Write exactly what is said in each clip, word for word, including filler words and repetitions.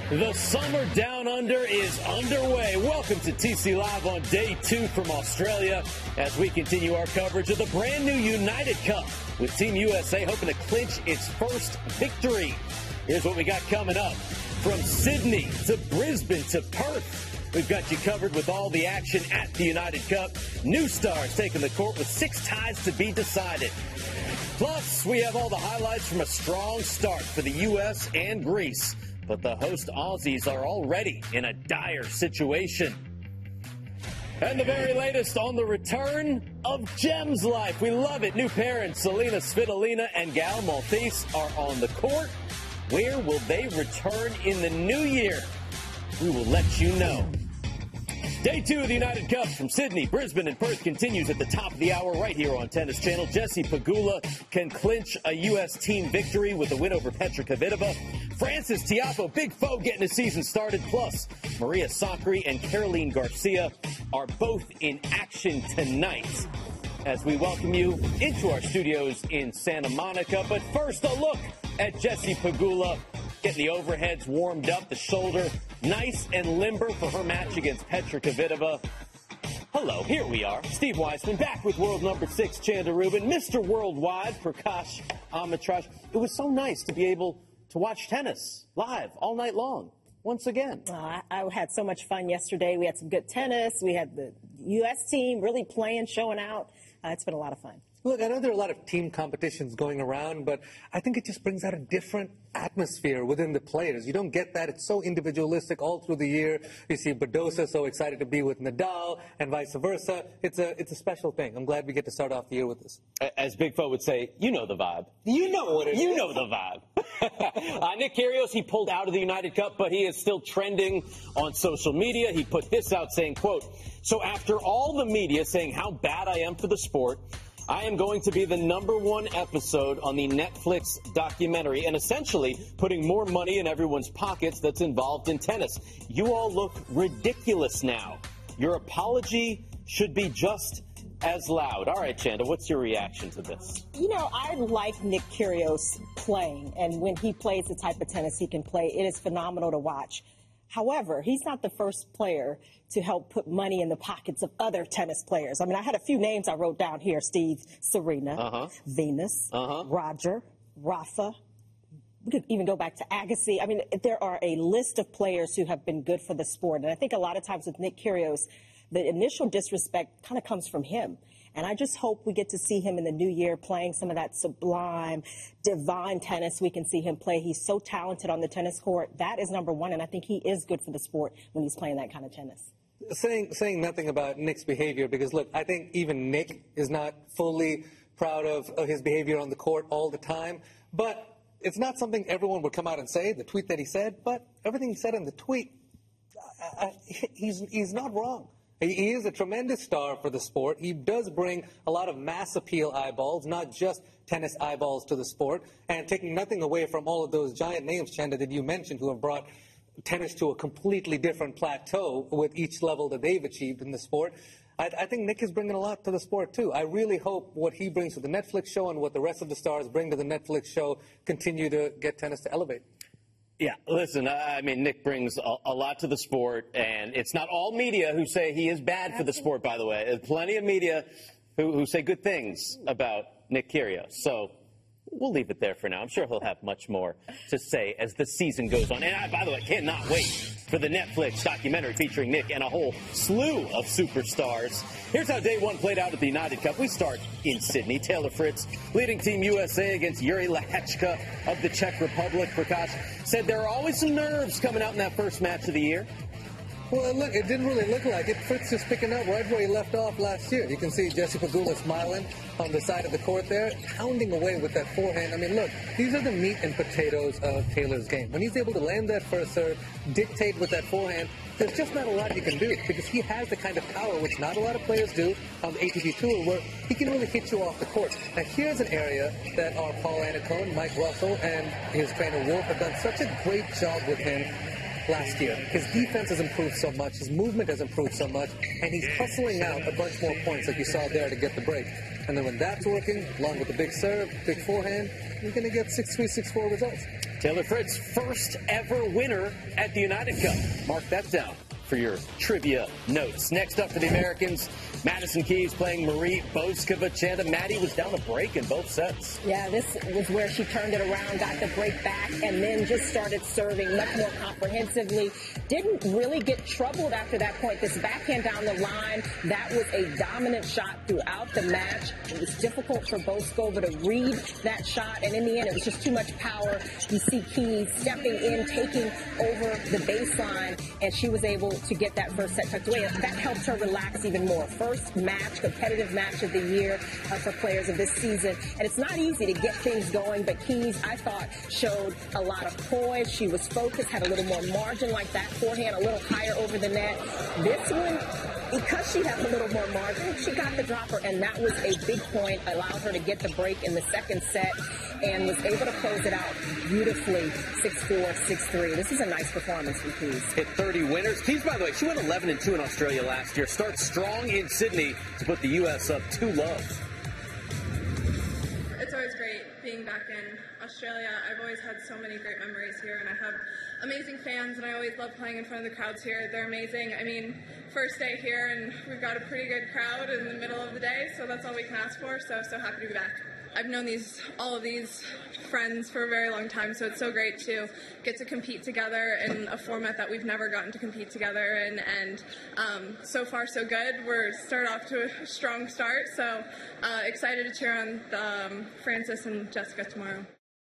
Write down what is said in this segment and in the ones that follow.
The summer down under is underway. Welcome to T C Live on day two from Australia as we continue our coverage of the brand new United Cup with Team U S A hoping to clinch its first victory. Here's what we got coming up. From Sydney to Brisbane to Perth, we've got you covered with all the action at the United Cup. New stars taking the court with six ties to be decided. Plus, we have all the highlights from a strong start for the U S and Greece. But the host Aussies are already in a dire situation. And the very latest on the return of Gems Life. We love it. New parents Selena Svitolina and Gal Maltese are on the court. Where will they return in the new year? We will let you know. Day two of the United Cup from Sydney, Brisbane, and Perth continues at the top of the hour right here on Tennis Channel. Jessie Pegula can clinch a U S team victory with a win over Petra Kvitova. Frances Tiafoe, big foe, getting the season started. Plus, Maria Sakkari and Caroline Garcia are both in action tonight as we welcome you into our studios in Santa Monica. But first, a look at Jessie Pegula getting the overheads warmed up, the shoulder nice and limber for her match against Petra Kvitova. Hello, here we are. Steve Weissman back with world number six, Chanda Rubin, Mister Worldwide, Prakash Amritraj. It was so nice to be able to watch tennis live all night long once again. Oh, I, I had so much fun yesterday. We had some good tennis. We had the U S team really playing, showing out. Uh, it's been a lot of fun. Look, I know there are a lot of team competitions going around, but I think it just brings out a different atmosphere within the players. You don't get that. It's so individualistic all through the year. You see Badosa so excited to be with Nadal and vice versa. It's a it's a special thing. I'm glad we get to start off the year with this. As Big Fo would say, you know the vibe. You know what it you is. You know the vibe. uh, Nick Kyrgios, he pulled out of the United Cup, but he is still trending on social media. He put this out saying, quote, "So after all the media saying how bad I am for the sport, I am going to be the number one episode on the Netflix documentary and essentially putting more money in everyone's pockets that's involved in tennis. You all look ridiculous now. Your apology should be just as loud." All right, Chanda, what's your reaction to this? You know, I like Nick Kyrgios playing, and when he plays the type of tennis he can play, it is phenomenal to watch. However, he's not the first player to help put money in the pockets of other tennis players. I mean, I had a few names I wrote down here, Steve. Serena, uh-huh. Venus, uh-huh. Roger, Rafa. We could even go back to Agassi. I mean, there are a list of players who have been good for the sport. And I think a lot of times with Nick Kyrgios, the initial disrespect kind of comes from him. And I just hope we get to see him in the new year playing some of that sublime, divine tennis we can see him play. He's so talented on the tennis court. That is number one, and I think he is good for the sport when he's playing that kind of tennis. Saying, saying nothing about Nick's behavior, because, look, I think even Nick is not fully proud of, of his behavior on the court all the time. But it's not something everyone would come out and say, the tweet that he said, but everything he said in the tweet, I, I, he's, he's not wrong. He is a tremendous star for the sport. He does bring a lot of mass appeal eyeballs, not just tennis eyeballs to the sport. And taking nothing away from all of those giant names, Chanda, that you mentioned, who have brought tennis to a completely different plateau with each level that they've achieved in the sport. I, I think Nick is bringing a lot to the sport, too. I really hope what he brings to the Netflix show and what the rest of the stars bring to the Netflix show continue to get tennis to elevate. Yeah, listen, I mean, Nick brings a, a lot to the sport, and it's not all media who say he is bad for the sport, by the way. There's plenty of media who, who say good things about Nick Kyrgios. So we'll leave it there for now. I'm sure he'll have much more to say as the season goes on. And I, by the way, cannot wait for the Netflix documentary featuring Nick and a whole slew of superstars. Here's how day one played out at the United Cup. We start in Sydney. Taylor Fritz, leading Team U S A against Yuri Lehechka of the Czech Republic. Prakash said there are always some nerves coming out in that first match of the year. Well, look, it didn't really look like it. Fritz is picking up right where he left off last year. You can see Jessie Pegula smiling on the side of the court there, pounding away with that forehand. I mean, look, these are the meat and potatoes of Taylor's game. When he's able to land that first serve, dictate with that forehand, there's just not a lot you can do because he has the kind of power which not a lot of players do on the A T P Tour where he can really hit you off the court. Now, here's an area that our Paul Annacone, Mike Russell, and his trainer Wolf have done such a great job with him last year. His defense has improved so much, his movement has improved so much, and he's hustling out a bunch more points like you saw there to get the break. And then when that's working, along with the big serve, big forehand, you're going to get six three, six four results. Taylor Fritz, first ever winner at the United Cup. Mark that down for your trivia notes. Next up for the Americans, Madison Keys playing Marie Bouzkova-Chanda. Maddie was down a break in both sets. Yeah, this was where she turned it around, got the break back, and then just started serving much more comprehensively. Didn't really get troubled after that point. This backhand down the line, that was a dominant shot throughout the match. It was difficult for Bouzkova to read that shot, and in the end, it was just too much power. You see Keys stepping in, taking over the baseline, and she was able to get that first set tucked away. That helped her relax even more. First match, competitive match of the year uh, for players of this season. And it's not easy to get things going, but Keys, I thought, showed a lot of poise. She was focused, had a little more margin like that forehand, a little higher over the net. This one, because she had a little more margin, she got the dropper, and that was a big point, allowed her to get the break in the second set and was able to close it out beautifully, six four, six three. This is a nice performance from Keys. Hit thirty winners. Keys, by the way, she went eleven and two in Australia last year. Starts strong in Sydney to put the U S up two loves. It's always great being back in Australia. I've always had so many great memories here, and I have amazing fans, and I always love playing in front of the crowds here. They're amazing. I mean, first day here, and we've got a pretty good crowd in the middle of the day, so that's all we can ask for, so, so happy to be back. I've known these, all of these friends for a very long time, so it's so great to get to compete together in a format that we've never gotten to compete together in, and um, so far so good. We're start off to a strong start, so uh, excited to cheer on um, Francis and Jessica tomorrow.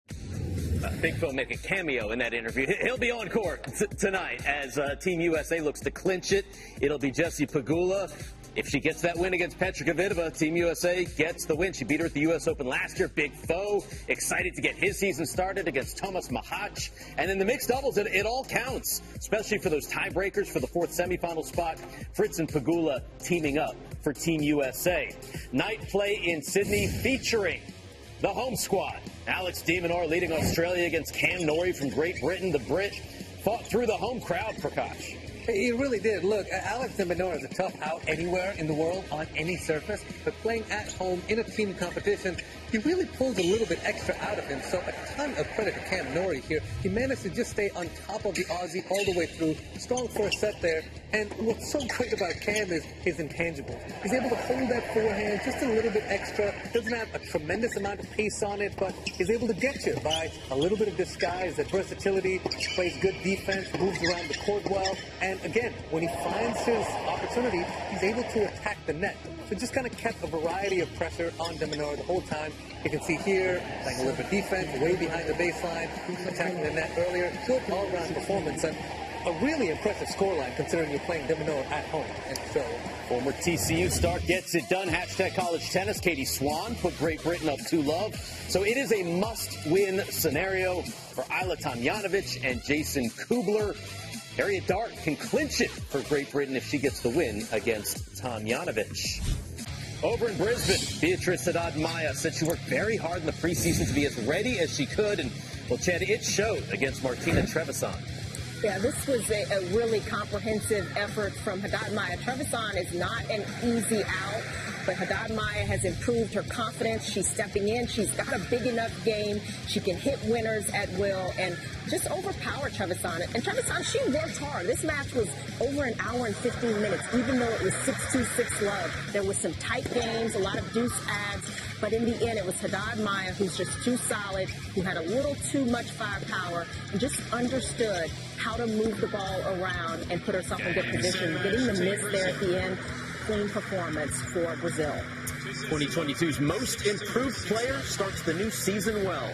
Uh, Big Phil make a cameo in that interview. He'll be on court t- tonight as uh, Team U S A looks to clinch it. It'll be Jessie Pegula. If she gets that win against Petra Kvitova, Team U S A gets the win. She beat her at the U S Open last year. Big foe. Excited to get his season started against Tomas Machac. And in the mixed doubles, it, it all counts, especially for those tiebreakers for the fourth semifinal spot. Fritz and Pegula teaming up for Team U S A. Night play in Sydney featuring the home squad. Alex de Minaur leading Australia against Cam Norrie from Great Britain. The Brit fought through the home crowd, Prakash. He really did. Look, Alex de Minaur is a tough out anywhere in the world on any surface, but playing at home in a team competition, he really pulls a little bit extra out of him. So a ton of credit to Cam Norrie here. He managed to just stay on top of the Aussie all the way through. Strong first set there. And what's so great about Cam is his intangibles. He's able to hold that forehand just a little bit extra. Doesn't have a tremendous amount of pace on it, but is able to get you by a little bit of disguise, that versatility, plays good defense, moves around the court well, and again, when he finds his opportunity, he's able to attack the net. So just kind of kept a variety of pressure on de Minaur the whole time. You can see here, playing a little bit of defense, way behind the baseline, attacking the net earlier. Good all-round performance, and a really impressive scoreline considering you're playing de Minaur at home. And so, former T C U star gets it done. Hashtag college tennis. Katie Swan put Great Britain up two love. So it is a must-win scenario for Ajla Tomljanovic and Jason Kubler. Harriet Dart can clinch it for Great Britain if she gets the win against Tomljanovic. Over in Brisbane, Beatrice Haddad-Maia said she worked very hard in the preseason to be as ready as she could, and, well, Chad, it showed against Martina Trevisan. Yeah, this was a, a really comprehensive effort from Haddad-Maia. Trevisan is not an easy out, but Haddad-Maia has improved her confidence. She's stepping in. She's got a big enough game. She can hit winners at will and just overpower Trevisan. And Trevisan, she worked hard. This match was over an hour and fifteen minutes, even though it was six two, six love. There was some tight games, a lot of deuce adds, but in the end, it was Haddad-Maia who's just too solid, who had a little too much firepower, and just understood how to move the ball around and put herself in good position. Getting the miss there at the end, clean performance for Brazil. twenty twenty-two's most improved player starts the new season well.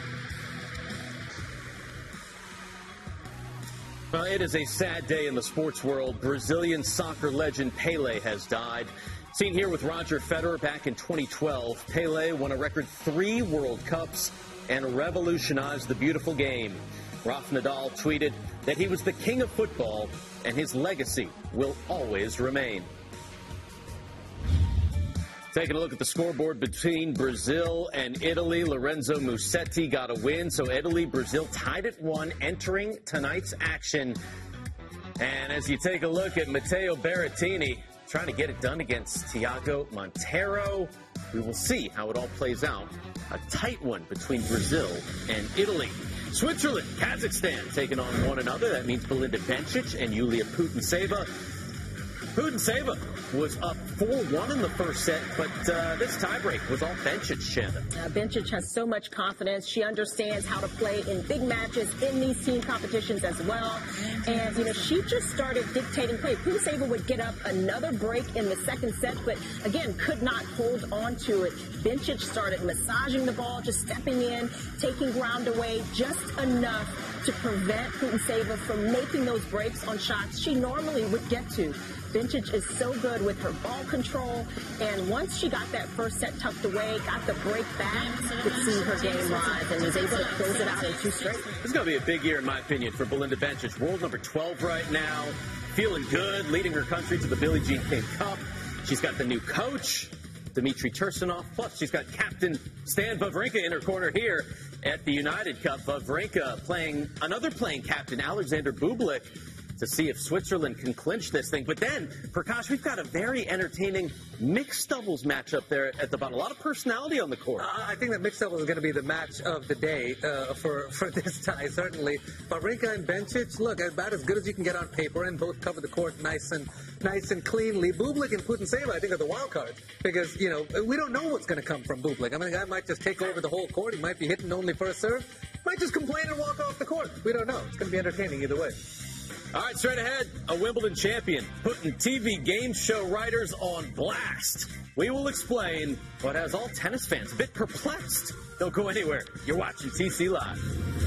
Well, it is a sad day in the sports world. Brazilian soccer legend Pelé has died. Seen here with Roger Federer back in twenty twelve, Pelé won a record three World Cups and revolutionized the beautiful game. Rafa Nadal tweeted that he was the king of football and his legacy will always remain. Taking a look at the scoreboard between Brazil and Italy, Lorenzo Musetti got a win, so Italy, Brazil tied at one entering tonight's action. And as you take a look at Matteo Berrettini trying to get it done against Thiago Monteiro, we will see how it all plays out. A tight one between Brazil and Italy. Switzerland, Kazakhstan taking on one another. That means Belinda Bencic and Yulia Putintseva. Putintseva was up four one in the first set, but uh, this tiebreak was all Bencic, Chanda. Uh, Bencic has so much confidence. She understands how to play in big matches, in these team competitions as well. And, you know, she just started dictating play. Putintseva would get up another break in the second set, but, again, could not hold on to it. Bencic started massaging the ball, just stepping in, taking ground away, just enough to prevent Putintseva from making those breaks on shots she normally would get to. Bencic is so good with her ball control, and once she got that first set tucked away, got the break back, could see her game rise and was able to close it out in two straight. This is going to be a big year, in my opinion, for Belinda Bencic. World number twelve right now, feeling good, leading her country to the Billie Jean King Cup. She's got the new coach, Dmitry Tursunov, plus she's got Captain Stan Wawrinka in her corner here at the United Cup. Wawrinka playing another playing captain, Alexander Bublik, to see if Switzerland can clinch this thing. But then, Prakash, we've got a very entertaining mixed doubles matchup there at the bottom. A lot of personality on the court. Uh, I think that mixed doubles is going to be the match of the day uh, for, for this tie, certainly. Wawrinka and Bencic, look, about as good as you can get on paper, and both cover the court nice and nice and cleanly. Bublik and Putintseva, I think, are the wild card because, you know, we don't know what's going to come from Bublik. I mean, the guy might just take over the whole court. He might be hitting only for a serve. Might just complain and walk off the court. We don't know. It's going to be entertaining either way. All right, straight ahead, a Wimbledon champion putting T V game show writers on blast. We will explain what has all tennis fans a bit perplexed. Don't go anywhere. You're watching T C Live.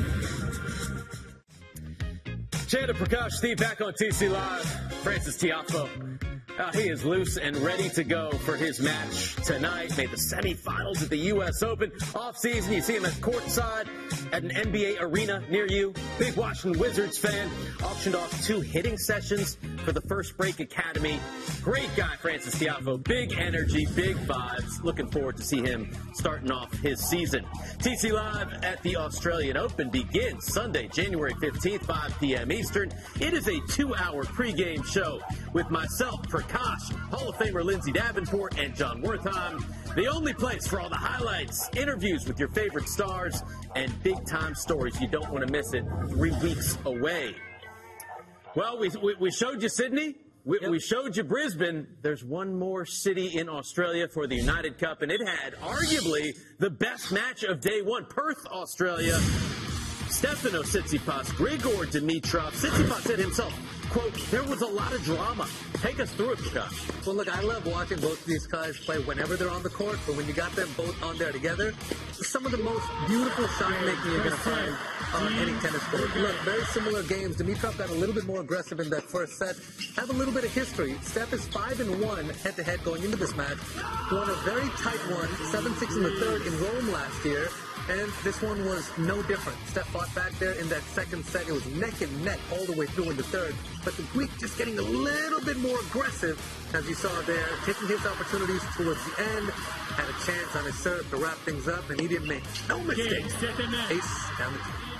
Chanda, Prakash, Steve back on T C Live. Francis Tiafoe. Uh, he is loose and ready to go for his match tonight. Made the semifinals at the U S Open. Off-season, you see him at courtside at an N B A arena near you. Big Washington Wizards fan. Auctioned off two hitting sessions for the First Break Academy. Great guy, Francis Tiafoe. Big energy, big vibes. Looking forward to see him starting off his season. T C Live at the Australian Open begins Sunday, January fifteenth, five p.m. Eastern. It is a two-hour pregame show with myself, Prakash, Hall of Famer Lindsay Davenport, and John Wertheim. The only place for all the highlights, interviews with your favorite stars, and big-time stories. You don't want to miss it. Three weeks away. Well, we, we, we showed you Sydney. We, yep. we showed you Brisbane. There's one more city in Australia for the United Cup, and it had arguably the best match of day one. Perth, Australia. Stefanos Tsitsipas, Grigor Dimitrov. Tsitsipas said himself, quote, there was a lot of drama. Take us through it, Prakash. Well, look, I love watching both of these guys play whenever they're on the court, but when you got them both on there together, some of the most beautiful shot making you're going to find on any tennis court. Look, very similar games. Dimitrov got a little bit more aggressive in that first set. Have a little bit of history. Steph is five and one head to head going into this match. Won a very tight one, seven six in the third in Rome last year. And this one was no different. Steph fought back there in that second set. It was neck and neck all the way through in the third. But the Greek just getting a little bit more aggressive, as you saw there, taking his opportunities towards the end. Had a chance on his serve to wrap things up, and he didn't make no mistakes. Ace down the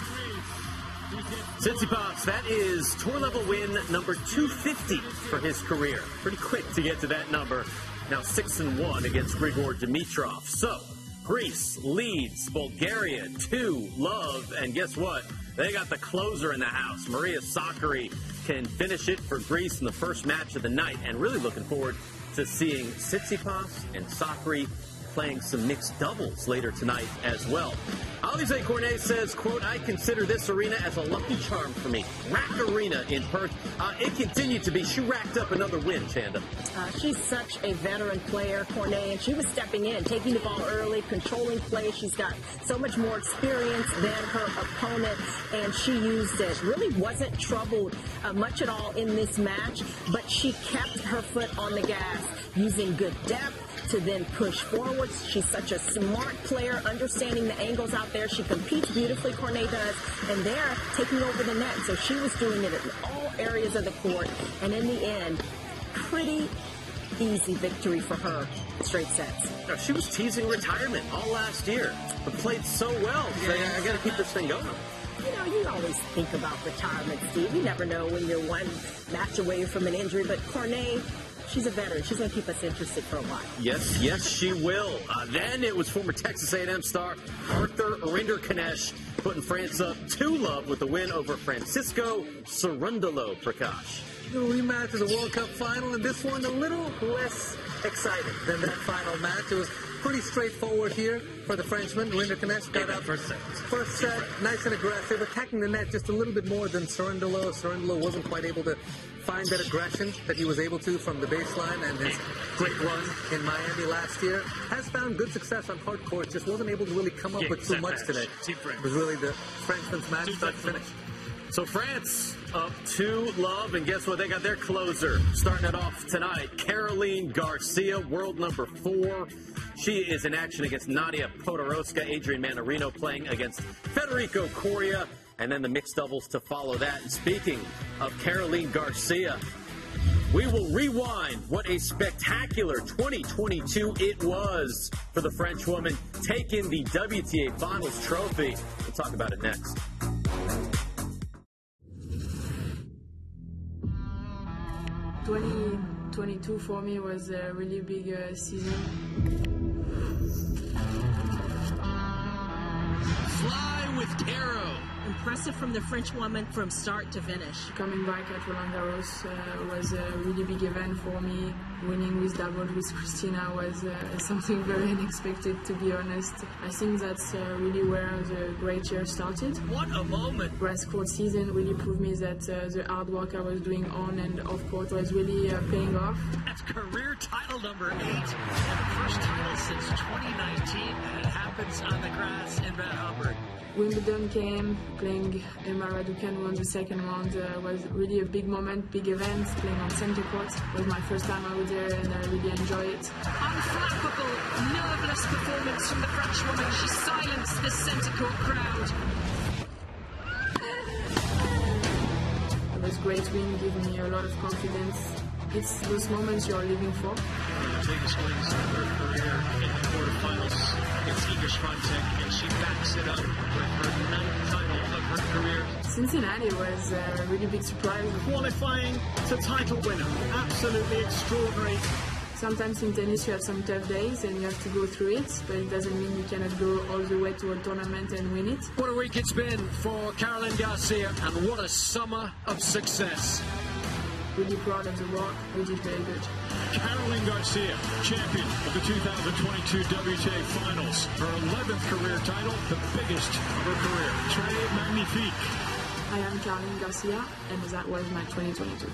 team. Tsitsipas, that is tour level win number two fifty for his career. Pretty quick to get to that number. Now six and one against Grigor Dimitrov. So, Greece leads Bulgaria two love, and guess what? They got the closer in the house. Maria Sakkari can finish it for Greece in the first match of the night, and really looking forward to seeing Tsitsipas and Sakkari playing some mixed doubles later tonight as well. Alizé Cornet says, quote, I consider this arena as a lucky charm for me. Rack Arena in Perth. Uh, it continued to be. She racked up another win, Chanda. Uh, she's such a veteran player, Cornet, and she was stepping in, taking the ball early, controlling play. She's got so much more experience than her opponent, and she used it. Really wasn't troubled uh, much at all in this match, but she kept her foot on the gas, using good depth to then push forwards. She's such a smart player, understanding the angles out there. She competes beautifully, Cornet does, and they're taking over the net. So she was doing it in all areas of the court, and in the end, pretty easy victory for her, straight sets. No, she was teasing retirement all last year, but played so well. So yeah, I got to keep this thing going. You know, you always think about retirement, Steve. You never know when you're one match away from an injury, but Cornet, She's a veteran. She's going to keep us interested for a while. Yes, yes, she will. Uh, then it was former Texas A and M star Arthur Rinderknecht putting France up two love with the win over Francisco Cerundolo, Prakash. The rematch is a World Cup final, and this one a little less exciting than that final match. It was pretty straightforward here for the Frenchman. Rinderknecht got up first set. First set, nice and aggressive, attacking the net just a little bit more than Cerundolo. Cerundolo wasn't quite able to find that aggression that he was able to from the baseline, and his great run in Miami last year has found good success on hard courts. Just wasn't able to really come up Yeah, with too set much match. today. Team France. It was really the Frenchman's match, start to finish. So France up two love, and guess what? They got their closer starting it off tonight. Caroline Garcia, world number four. She is in action against Nadia Podoroska. Adrian Manarino playing against Federico Coria, and then the mixed doubles to follow that. And speaking of Caroline Garcia, we will rewind what a spectacular twenty twenty-two it was for the French woman taking the W T A Finals trophy. We'll talk about it next. twenty twenty-two for me was a really big uh, season. Fly with Caro. Impressive from the French woman from start to finish. Coming back at Roland Garros uh, was a really big event for me. Winning with double with Christina was uh, something very unexpected, to be honest. I think that's uh, really where the great year started. What a moment. Grass court season really proved me that uh, the hard work I was doing on and off court was really uh, paying off. That's career title number eight, and the first title since twenty nineteen, and it happens on the grass in Van Humber. Wimbledon came, playing Emma Raducanu on the second round uh, was really a big moment, big event. Playing on center court was my first time out there, and I really enjoyed it. Unflappable, nerveless performance from the Frenchwoman. She silenced the center court crowd. It was a great win, giving me a lot of confidence. It's those moments you're living for. The biggest wins of her career in the quarterfinals against Iga Swiatek, and she backs it up with her ninth title of her career. Cincinnati was a really big surprise. Qualifying to title winner, absolutely extraordinary. Sometimes in tennis you have some tough days and you have to go through it, but it doesn't mean you cannot go all the way to a tournament and win it. What a week it's been for Caroline Garcia, and what a summer of success. Really proud of the work, we did very good. Caroline Garcia, champion of the two thousand twenty-two W T A Finals. Her eleventh career title, the biggest of her career. Très magnifique. I am Caroline Garcia, and that was my twenty twenty-two.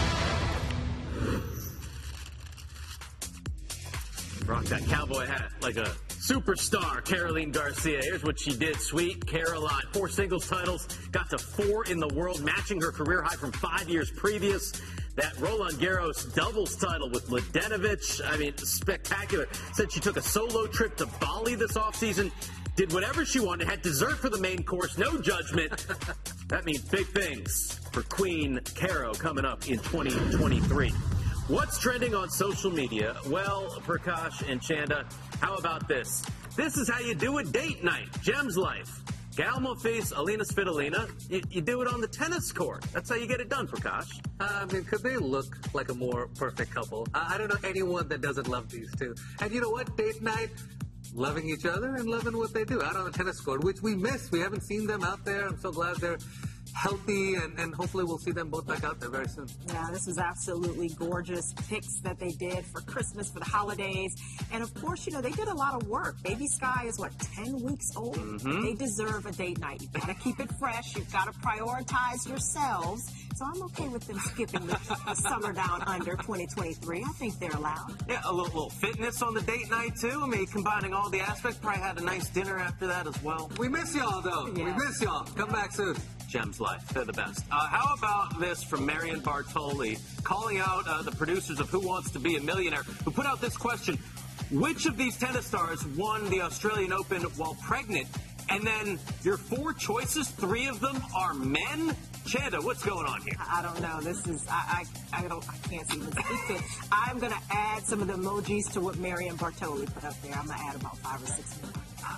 Rock that cowboy hat like a superstar, Caroline Garcia. Here's what she did. Sweet Caroline. Four singles titles, got to four in the world, matching her career high from five years previous. That Roland Garros doubles title with Mladenovic. I mean, spectacular. Said she took a solo trip to Bali this offseason, did whatever she wanted, had dessert for the main course, no judgment. That means big things for Queen Caro coming up in twenty twenty-three. What's trending on social media? Well, Prakash and Chanda, how about this? This is how you do a date night. Gem's Life. Gal Monfils, Alina Svitolina. You, you do it on the tennis court. That's how you get it done, Prakash. Uh, I mean, could they look like a more perfect couple? Uh, I don't know anyone that doesn't love these two. And you know what? Date night, loving each other and loving what they do out on the tennis court, which we miss. We haven't seen them out there. I'm so glad they're healthy, and, and hopefully we'll see them both back out there very soon. Yeah, this was absolutely gorgeous pics that they did for Christmas, for the holidays. And of course, you know, they did a lot of work. Baby Sky is, what, ten weeks old? Mm-hmm. They deserve a date night. You've got to keep it fresh. You've got to prioritize yourselves. So I'm okay with them skipping the, the summer down under twenty twenty-three. I think they're allowed. Yeah, a little, little fitness on the date night, too. I mean, combining all the aspects. Probably had a nice dinner after that as well. We miss y'all, though. Yeah. We miss y'all. Come back soon. Gem's Life. They're the best. Uh, how about this from Marion Bartoli, calling out uh, the producers of Who Wants to Be a Millionaire, who put out this question: which of these tennis stars won the Australian Open while pregnant? And then your four choices, three of them are men? Chanda, what's going on here? I don't know. This is, I I, I don't, I can't see this. I'm going to add some of the emojis to what Marion Bartoli put up there. I'm going to add about five or six more.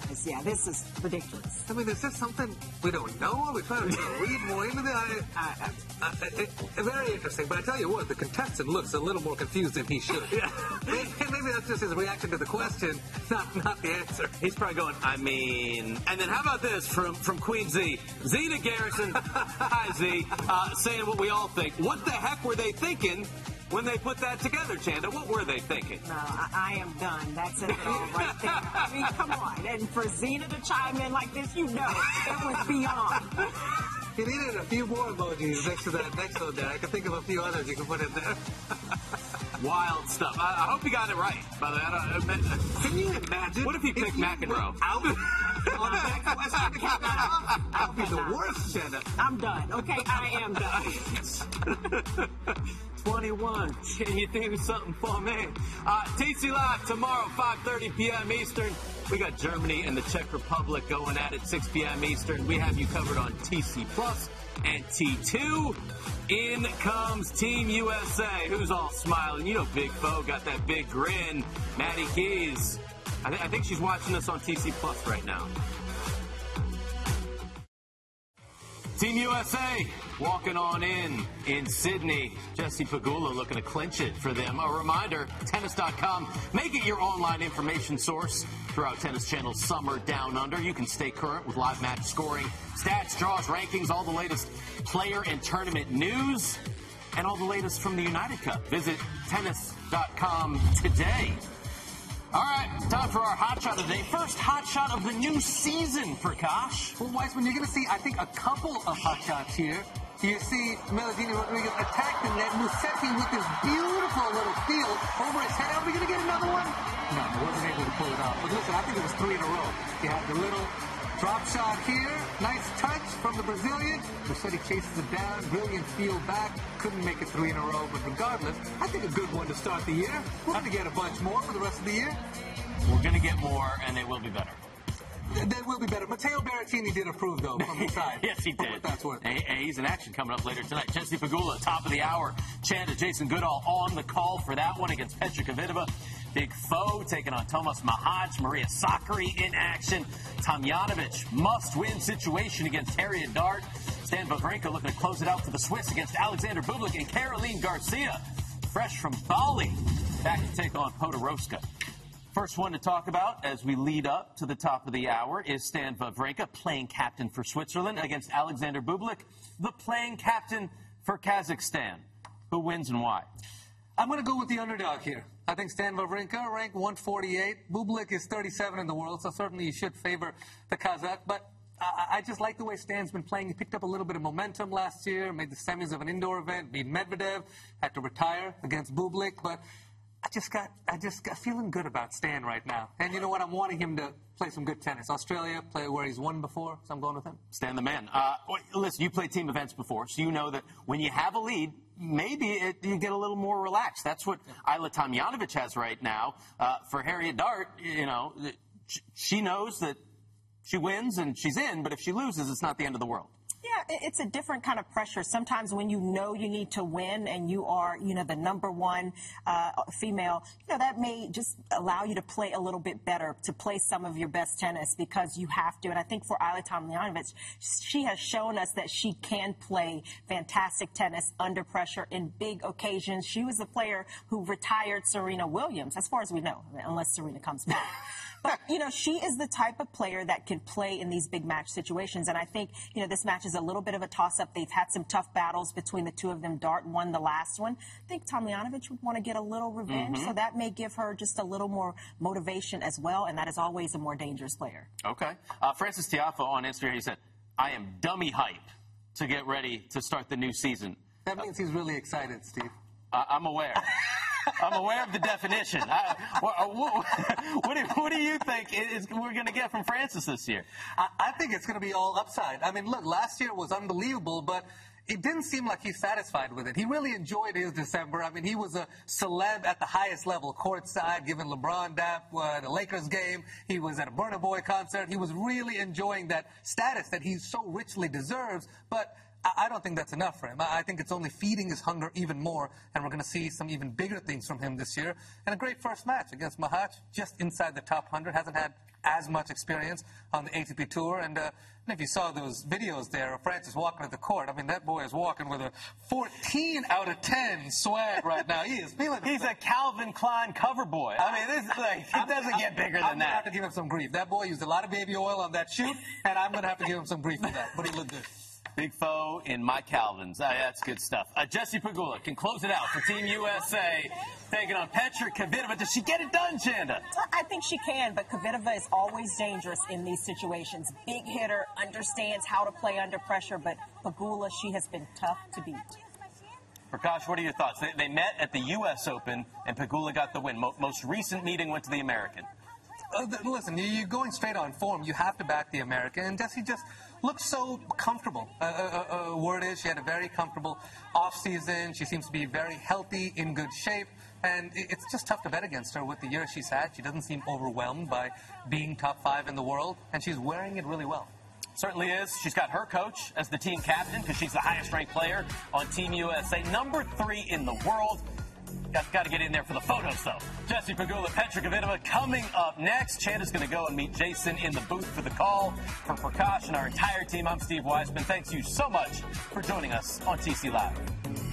guys. Yeah, this is ridiculous. I mean, is this something we don't know? Are we trying to read more into this? I, I, I, I, it, very interesting. But I tell you what, the contestant looks a little more confused than he should. Yeah. maybe, maybe that's just his reaction to the question, not not the answer. He's probably going, I mean... And then how about this from, from Queen Z? Zena Garrison, hi Z, uh, saying what we all think. What the heck were they thinking when they put that together, Chanda? What were they thinking? No, I, I am done. That's it all right there. I mean, come on. And for Zena to chime in like this, you know, it was beyond. You needed a few more emojis next to that next one there. I can think of a few others you can put in there. Wild stuff. I, I hope you got it right, by the way. I don't, I, can you imagine? What if he picked McEnroe? Out on that question to kick that off? That would be the worst, Chanda. I'm done. Okay, I am done. twenty-one. Can you do something for me? Uh, T C Live tomorrow, five thirty p.m. Eastern. We got Germany and the Czech Republic going at it, six p.m. Eastern. We have you covered on T C Plus and T two. In comes Team U S A. Who's all smiling? You know Big Foe got that big grin. Maddie Keys. I, th- I think she's watching us on T C Plus right now. Team U S A walking on in in Sydney. Jesse Pegula looking to clinch it for them. A reminder, tennis dot com. Make it your online information source throughout Tennis Channel's Summer Down Under. You can stay current with live match scoring, stats, draws, rankings, all the latest player and tournament news, and all the latest from the United Cup. Visit tennis dot com today. All right, time for our hot shot of the day. First hot shot of the new season, Prakash. Well, Weissman, you're going to see, I think, a couple of hot shots here. You see Meladina Rodriguez attack the net. Musetti with this beautiful little field over his head. Are we going to get another one? No, he wasn't able to pull it off. But listen, I think it was three in a row. He had the little drop shot here. Nice touch from the Brazilian. Musetti chases it down. Brilliant field back. Couldn't make it three in a row. But regardless, I think a good one to start the year. We're going to get a bunch more for the rest of the year. We're going to get more, and they will be better. They will be better. Matteo Berrettini did approve, though, from the side. Yes, he did. That's worth. Hey, hey, he's in action coming up later tonight. Jesse Pegula, top of the hour. Chanda, Jason Goodall on the call for that one against Petra Kvitova. Big Foe taking on Tomas Mahaj. Maria Sakkari in action. Tomljanovic, must-win situation against Harriet Dart. Stan Wawrinka looking to close it out for the Swiss against Alexander Bublik and Caroline Garcia. Fresh from Bali. Back to take on Podoroska. First one to talk about as we lead up to the top of the hour is Stan Wawrinka, playing captain for Switzerland, against Alexander Bublik, the playing captain for Kazakhstan. Who wins and why? I'm going to go with the underdog here. I think Stan Wawrinka, ranked one forty-eight. Bublik is thirty-seven in the world, so certainly you should favor the Kazakh. But I, I just like the way Stan's been playing. He picked up a little bit of momentum last year, made the semis of an indoor event, beat Medvedev, had to retire against Bublik, but I just got, I just got feeling good about Stan right now. And you know what? I'm wanting him to play some good tennis. Australia, play where he's won before, so I'm going with him. Stan the man. Uh, listen, you played team events before, so you know that when you have a lead, maybe it, you get a little more relaxed. That's what Ayla Tomljanovic has right now. Uh, for Harriet Dart, you know, she knows that she wins and she's in, but if she loses, it's not the end of the world. Yeah, it's a different kind of pressure. Sometimes when you know you need to win and you are, you know, the number one uh, female, you know, that may just allow you to play a little bit better, to play some of your best tennis because you have to. And I think for Ayla Tomljanovic, she has shown us that she can play fantastic tennis under pressure in big occasions. She was the player who retired Serena Williams, as far as we know, unless Serena comes back. But, you know, she is the type of player that can play in these big match situations. And I think, you know, this match is a little bit of a toss-up. They've had some tough battles between the two of them. Dart won the last one. I think Tomljanovic would want to get a little revenge, mm-hmm. so that may give her just a little more motivation as well, and that is always a more dangerous player. Okay. Uh, Francis Tiafoe on Instagram, he said, I am dummy hype to get ready to start the new season. That means uh, he's really excited, Steve. Uh, I'm aware. I'm aware of the definition. I, what, what, what, do, what do you think is, we're going to get from Francis this year? I, I think it's going to be all upside. I mean, look, last year was unbelievable, but it didn't seem like he's satisfied with it. He really enjoyed his December. I mean, he was a celeb at the highest level, courtside, giving LeBron that, uh, the Lakers game. He was at a Burna Boy concert. He was really enjoying that status that he so richly deserves, but I don't think that's enough for him. I think it's only feeding his hunger even more, and we're going to see some even bigger things from him this year. And a great first match against Mahaj, just inside the top one hundred. Hasn't had as much experience on the A T P Tour. And, uh, and if you saw those videos there of Francis walking to the court, I mean, that boy is walking with a fourteen out of ten swag right now. He is feeling He's a Calvin Klein cover boy. I mean, this is like, it doesn't get bigger I'm than going to have that. to give him some grief. That boy used a lot of baby oil on that shoot, and I'm going to have to give him some grief for that. But he looked good. Big foe in my Calvins. Uh, that's good stuff. Uh, Jessie Pegula can close it out for Team U S A, taking on Petra Kvitova. Does she get it done, Chanda? I think she can, but Kvitova is always dangerous in these situations. Big hitter, understands how to play under pressure, but Pegula, she has been tough to beat. Prakash, what are your thoughts? They, they met at the U S Open, and Pegula got the win. Mo most recent meeting went to the American. Uh, th- listen, you- you're going straight on form. You have to back the American. And Jessie just looks so comfortable. Uh, uh, uh, word is she had a very comfortable offseason. She seems to be very healthy, in good shape. And i- it's just tough to bet against her with the year she's had. She doesn't seem overwhelmed by being top five in the world. And she's wearing it really well. Certainly is. She's got her coach as the team captain because she's the highest-ranked player on Team U S A. Number three in the world. Got, got to get in there for the photos, though. Jessie Pegula, Petra Kvitova coming up next. Chanda's going to go and meet Jason in the booth for the call. For Prakash and our entire team, I'm Steve Weisman. Thanks you so much for joining us on T C Live.